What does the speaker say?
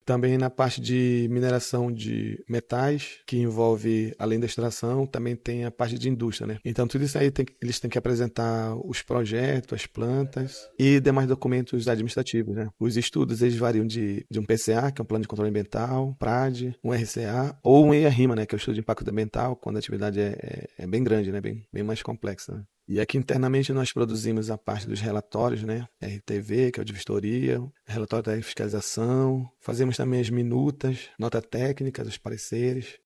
Também na parte de mineração de metais, que envolve, além da extração, também tem a parte de indústria, né? Então, tudo isso aí eles têm que apresentar os projetos, as plantas e demais documentos administrativos, né? Os estudos, eles variam de um PCA, que é um Plano de Controle Ambiental, PRAD, um RCA, ou um EIA-RIMA, né? Que é o Estudo de Impacto Ambiental, quando a atividade é bem grande, né? Bem mais complexa, né? E aqui internamente nós produzimos a parte dos relatórios, né? RTV, que é o de vistoria, relatório da fiscalização, fazemos também as minutas, nota técnica dos pareceres,